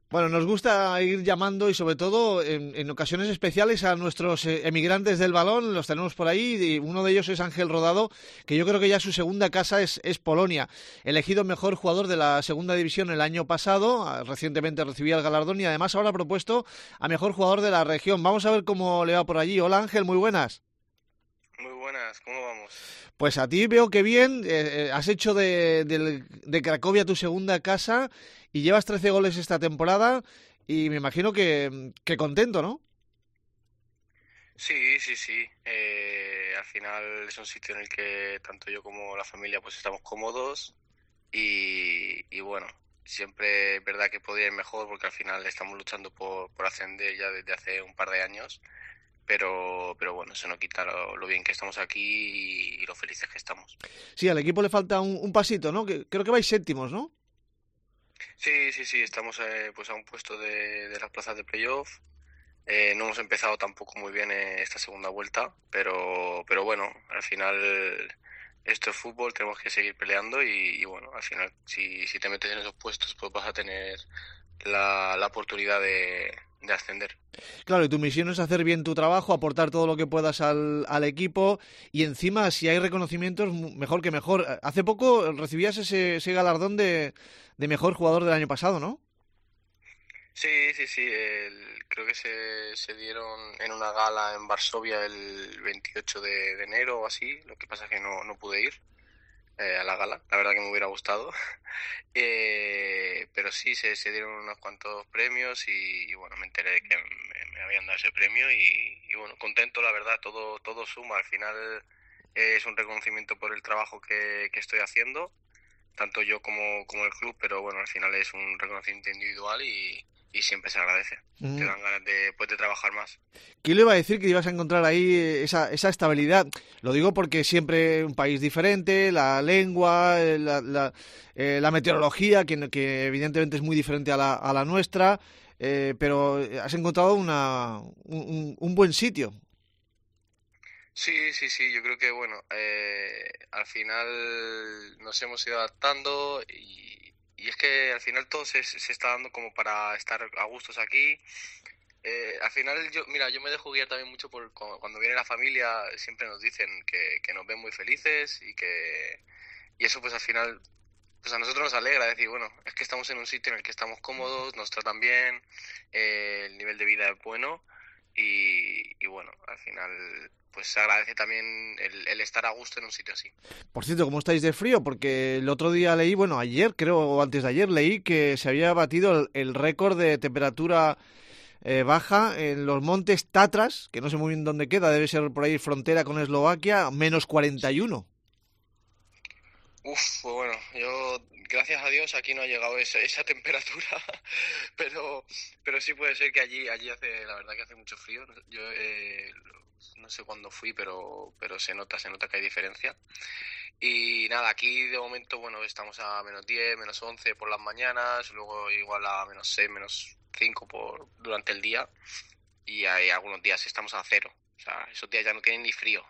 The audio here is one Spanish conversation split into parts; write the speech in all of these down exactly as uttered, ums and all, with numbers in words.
Bueno, nos gusta ir llamando y sobre todo en, en ocasiones especiales a nuestros eh, emigrantes del balón, los tenemos por ahí y uno de ellos es Ángel Rodado, que yo creo que ya su segunda casa es, es Polonia, elegido mejor jugador de la segunda división el año pasado, recientemente recibía el galardón y además ahora ha propuesto a mejor jugador de la región. Vamos a ver cómo le va por allí. Hola Ángel, muy buenas. Muy buenas, ¿cómo vamos? Pues a ti veo que bien, eh, eh, has hecho de, de, de Cracovia tu segunda casa y llevas trece goles esta temporada y me imagino que, que contento, ¿no? Sí, sí, sí. Eh, al final es un sitio en el que tanto yo como la familia pues estamos cómodos y, y bueno, siempre es verdad que podría ir mejor porque al final estamos luchando por, por ascender ya desde hace un par de años, pero, pero bueno, eso no quita lo, lo bien que estamos aquí y, y lo felices que estamos. Sí, al equipo le falta un, un pasito, ¿no? Que, creo que vais séptimos, ¿no? Sí, sí, sí, estamos eh, pues a un puesto de, de las plazas de playoff. Eh, no hemos empezado tampoco muy bien eh, esta segunda vuelta, pero, pero bueno, al final esto es fútbol, tenemos que seguir peleando y, y bueno, al final si, si te metes en esos puestos pues vas a tener la, la oportunidad de, de ascender. Claro, y tu misión es hacer bien tu trabajo, aportar todo lo que puedas al, al equipo y encima si hay reconocimientos, mejor que mejor. Hace poco recibías ese, ese galardón de, de mejor jugador del año pasado, ¿no? Sí, sí, sí, el- creo que se, se dieron en una gala en Varsovia el veintiocho de, de enero o así, lo que pasa es que no, no pude ir eh, a la gala, la verdad que me hubiera gustado. Eh, pero sí, se, se dieron unos cuantos premios y, y bueno, me enteré de que me, me habían dado ese premio y, y bueno, contento, la verdad, todo, todo suma. Al final eh, es un reconocimiento por el trabajo que, que estoy haciendo, tanto yo como, como el club, pero bueno, al final es un reconocimiento individual y, y siempre se agradece. Te Mm. dan ganas de, pues, de trabajar más. ¿Quién le iba a decir que ibas a encontrar ahí esa, esa estabilidad? Lo digo porque siempre un país diferente, la lengua, eh, la, la, eh, la meteorología, que, que evidentemente es muy diferente a la, a la nuestra, eh, pero has encontrado una, un, un buen sitio. Sí, sí, sí, yo creo que bueno, eh, al final nos hemos ido adaptando y, y es que al final todo se, se está dando como para estar a gustos aquí. Eh, al final yo, mira, yo me dejo guiar también mucho por cu- cuando viene la familia, siempre nos dicen que, que nos ven muy felices y que y eso pues al final pues a nosotros nos alegra decir, bueno, es que estamos en un sitio en el que estamos cómodos, nos tratan bien, eh, el nivel de vida es bueno y, y bueno, al final pues se agradece también el, el estar a gusto en un sitio así. Por cierto, ¿cómo estáis de frío? Porque el otro día leí, bueno, ayer creo, o antes de ayer, leí que se había batido el, el récord de temperatura eh, baja en los montes Tatras, que no sé muy bien dónde queda, debe ser por ahí frontera con Eslovaquia, menos cuarenta y uno. Uf, pues bueno, yo gracias a Dios aquí no ha llegado esa, esa temperatura, pero pero sí puede ser que allí allí hace, la verdad que hace mucho frío. Yo eh, no sé cuándo fui, pero pero se nota, se nota que hay diferencia. Y nada, aquí de momento, bueno, estamos a menos diez, menos once por las mañanas, luego igual a menos seis, menos cinco por, durante el día, y hay algunos días estamos a cero. O sea, esos días ya no tienen ni frío.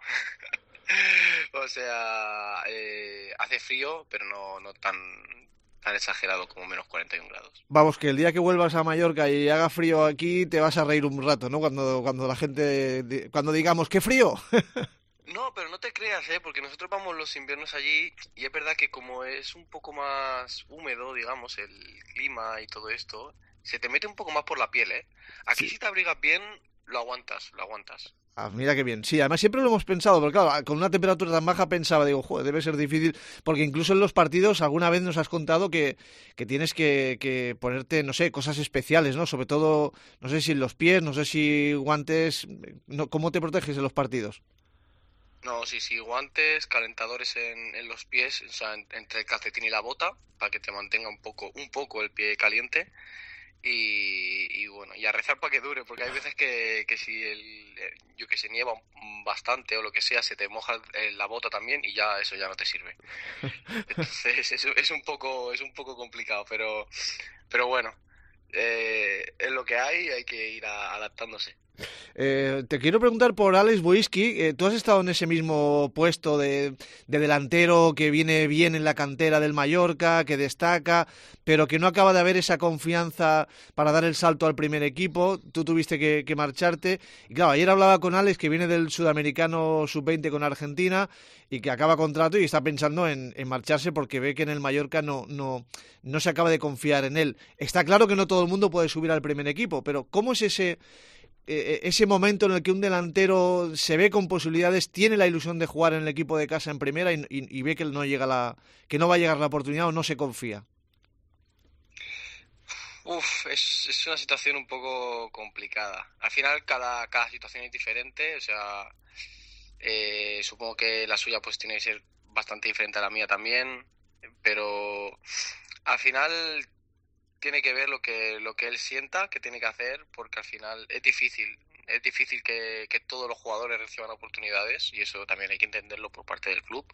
O sea, eh, hace frío, pero no, no tan, tan exagerado como menos cuarenta y un grados. Vamos, que el día que vuelvas a Mallorca y haga frío aquí, te vas a reír un rato, ¿no? Cuando, cuando la gente, di- cuando digamos, ¡qué frío! No, pero no te creas, ¿eh? Porque nosotros vamos los inviernos allí y es verdad que como es un poco más húmedo, digamos, el clima y todo esto, se te mete un poco más por la piel, ¿eh? Aquí Sí. si te abrigas bien, lo aguantas, lo aguantas. Ah, mira qué bien. Sí, además siempre lo hemos pensado, porque claro, con una temperatura tan baja pensaba, digo, joder, debe ser difícil, porque incluso en los partidos alguna vez nos has contado que, que tienes que, que ponerte, no sé, cosas especiales, ¿no? Sobre todo, no sé si en los pies, no sé si guantes, no, ¿cómo te proteges en los partidos? No, sí, sí, guantes, calentadores en, en los pies, o sea, en- entre el calcetín y la bota, para que te mantenga un poco, un poco el pie caliente. Y, y bueno, y a rezar para que dure, porque hay veces que, que si el, eh, yo que se nieva un- bastante o lo que sea, se te moja eh, la bota también y ya eso ya no te sirve. Entonces es, es un poco, es un poco complicado, pero, pero bueno, eh, es lo que hay, hay que ir a- adaptándose. Eh, te quiero preguntar por Alex Boiski. Eh, tú has estado en ese mismo puesto de, de delantero que viene bien en la cantera del Mallorca, que destaca, pero que no acaba de haber esa confianza para dar el salto al primer equipo. Tú tuviste que, que marcharte. Y claro, ayer hablaba con Alex, que viene del Sudamericano sub veinte con Argentina y que acaba contrato y está pensando en, en marcharse porque ve que en el Mallorca no, no, no se acaba de confiar en él. Está claro que no todo el mundo puede subir al primer equipo, pero ¿cómo es ese... ese momento en el que un delantero se ve con posibilidades, tiene la ilusión de jugar en el equipo de casa en primera y, y, y ve que no llega la, que no va a llegar la oportunidad o no se confía? Uf, es, es una situación un poco complicada. Al final cada, cada situación es diferente, o sea, eh, supongo que la suya pues tiene que ser bastante diferente a la mía también, pero al final tiene que ver lo que lo que él sienta que tiene que hacer, porque al final es difícil, es difícil que, que todos los jugadores reciban oportunidades y eso también hay que entenderlo por parte del club.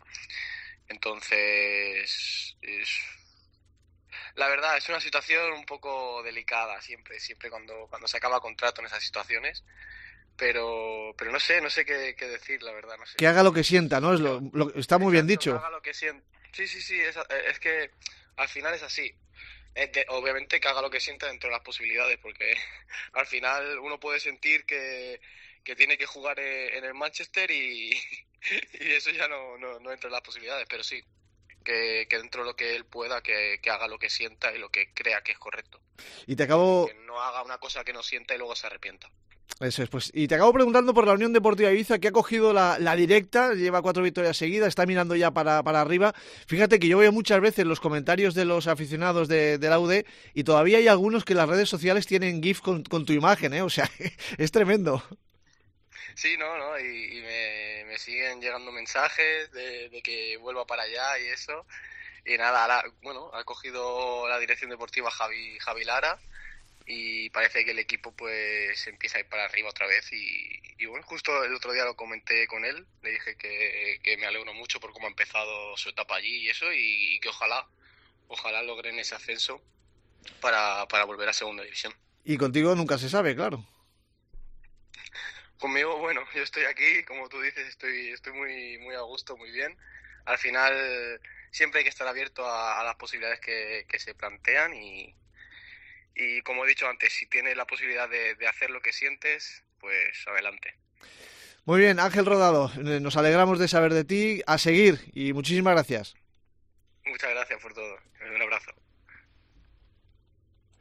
Entonces, es, la verdad es una situación un poco delicada siempre, siempre cuando, cuando se acaba contrato en esas situaciones. Pero pero no sé, no sé qué, qué decir, la verdad, no sé. Que haga lo que sienta, ¿no? Es lo, lo, está muy bien dicho. Que haga lo que sienta. Sí, sí, sí, es, es que al final es así. Es de, obviamente que haga lo que sienta dentro de las posibilidades, porque al final uno puede sentir que, que tiene que jugar en el Manchester y, y eso ya no, no, no entra en las posibilidades, pero sí, que, que dentro de lo que él pueda, que, que haga lo que sienta y lo que crea que es correcto. Y te acabo... Que no haga una cosa que no sienta y luego se arrepienta. Eso es, pues. Y te acabo preguntando por la Unión Deportiva Ibiza, que ha cogido la, la directa, lleva cuatro victorias seguidas, está mirando ya para, para arriba. Fíjate que yo veo muchas veces los comentarios de los aficionados de, de la U D y todavía hay algunos que en las redes sociales tienen GIF con, con tu imagen, ¿eh? O sea, es tremendo. Sí, no, no, y, y me, me siguen llegando mensajes de, de que vuelva para allá y eso. Y nada, la, bueno, ha cogido la dirección deportiva Javi, Javi Lara. Y parece que el equipo pues empieza a ir para arriba otra vez y, y bueno, justo el otro día lo comenté con él, le dije que, que me alegro mucho por cómo ha empezado su etapa allí y eso, y, y que ojalá, ojalá logren ese ascenso para, para volver a segunda división. Y contigo nunca se sabe, claro. Conmigo, bueno, yo estoy aquí, como tú dices, estoy, estoy muy, muy a gusto, muy bien. Al final siempre hay que estar abierto a, a las posibilidades que, que se plantean y Y como he dicho antes, si tienes la posibilidad de, de hacer lo que sientes, pues adelante. Muy bien, Ángel Rodado, nos alegramos de saber de ti, a seguir y muchísimas gracias. Muchas gracias por todo. Un abrazo.